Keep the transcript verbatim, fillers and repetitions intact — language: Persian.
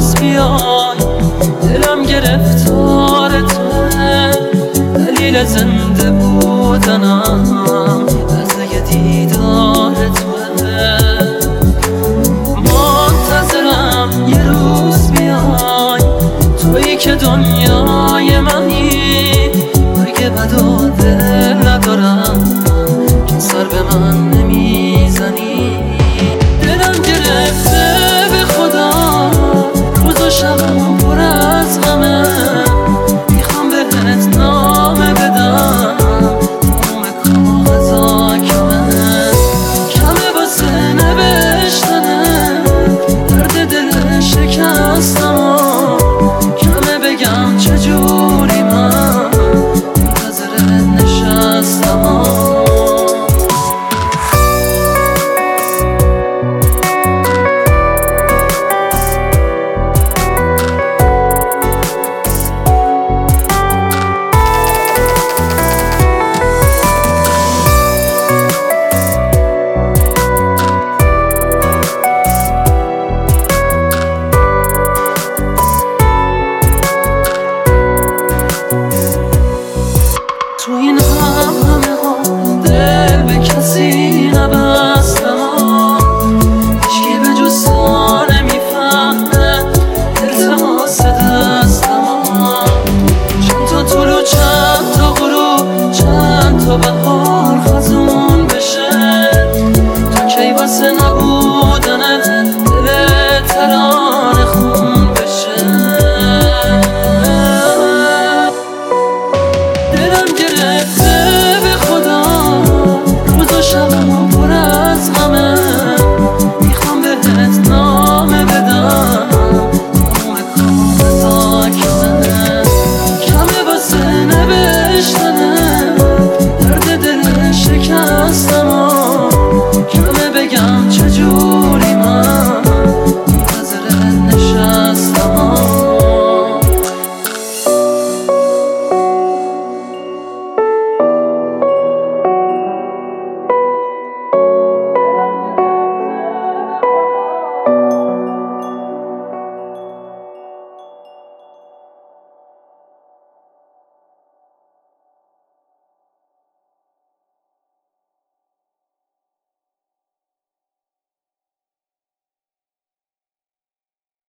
روز بیای دلم گرفتار توه، دلیل زنده بودنم لحظه دیدار توه. منتظرم یه روز بیای، تویی که دنیای منی، اگه بدا دل ندارم که سر به من نمیزنی. دلم گرفته به خدا، روز و شبم پر از غمه، میخوام بهت نامه بدم، نام کاغذا کمه کمه واسه نوشتنه، درد دل شکستم کمه بگم چجوری من منتظرت نشستم. تو این هم همه ها دل به کسی نبستم، هیچکی به جز تو نمیفهمه التماس دستم. چند تا طلوع چند تا غروب چند تا بهار خزون بشه، تو کی واسه نبودنت دل ترام